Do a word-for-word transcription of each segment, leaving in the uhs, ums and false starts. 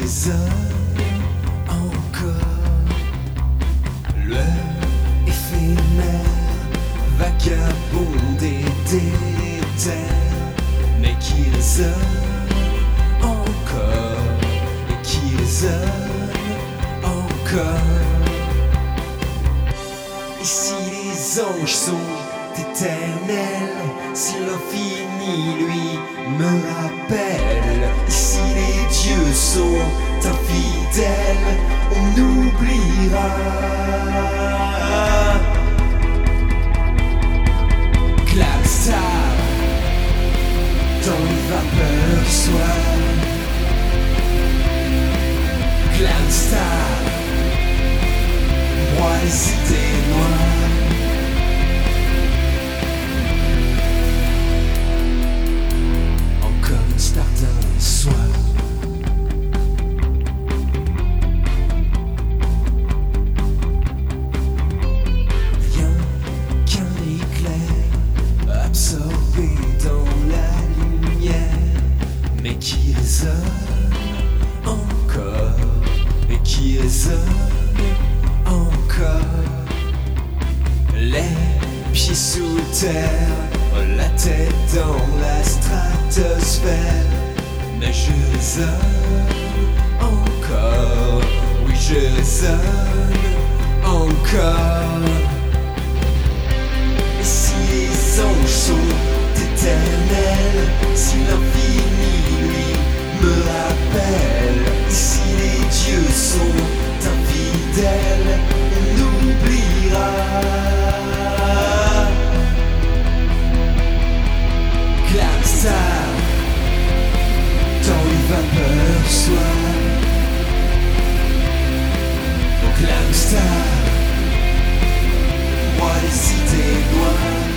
les hommes encore, l'heure éphémère, vagabondée des terres, mais qui résonne encore, et qui résonne encore. Ici les anges sont éternels, si l'infini lui me rappelle. Ici les dieux sont infidèles, on oubliera. Clapstar, dans les vapeurs du soir. Glamstar, roi des cités noires. D'un soir, rien qu'un éclair absorbé dans la lumière, mais qui résonne encore, et qui résonne encore. Les pieds sous terre, la tête dans la stratosphère, mais je résonne encore, oui je résonne encore. Et si les anges sont éternels, si l'infini lui me rappelle, et si les dieux sont infidèles, on oubliera. Clapstar, dans les vapeurs du soir. Oh Clapstar, roi des cités noires.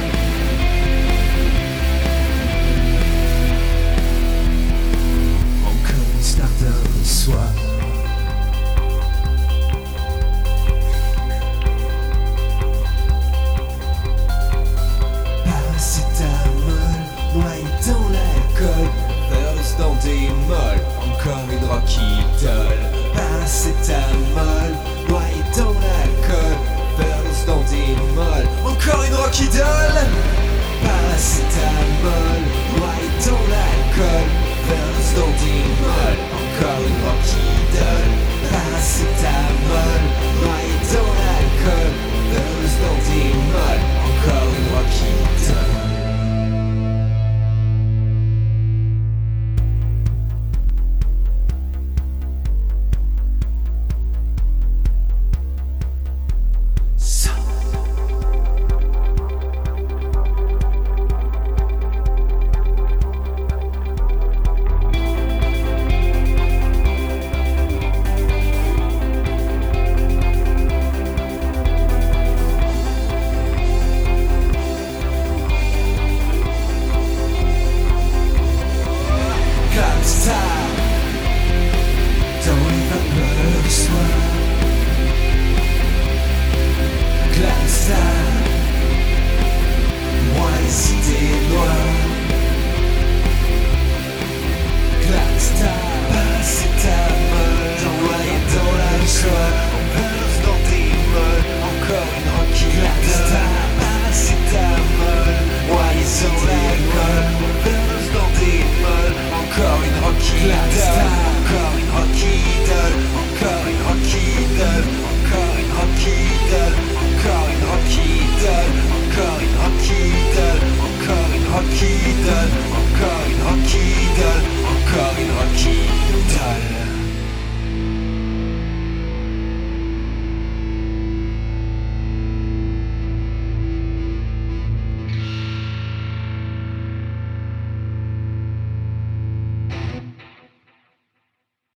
Encore une star d'un soir. Noyé dans l'alcool, heureuse dans des molles, encore une drogue qui dole. Paracétamol, noyé dans l'alcool, heureuse dans des molles, encore une drogue qui dole. Paracétamol, noyé dans l'alcool, heureuse dans des molles, encore une drogue qui dole. Paracétamol, noyé dans l'alcool, heureuse dans des molles, encore une drogue qui dole. Dans les vapeurs du soir. Clapstar.